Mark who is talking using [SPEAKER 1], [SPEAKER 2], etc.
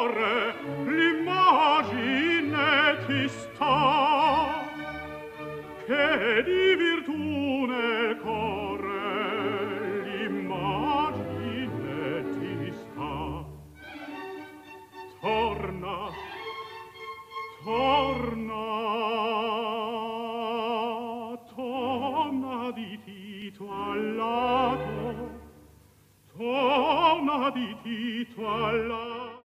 [SPEAKER 1] cuore l'immagine ti sta, che di virtù nel cuore l'immagine ti sta. Torna, torna, torna di Tito al lato, torna di Tito al lato.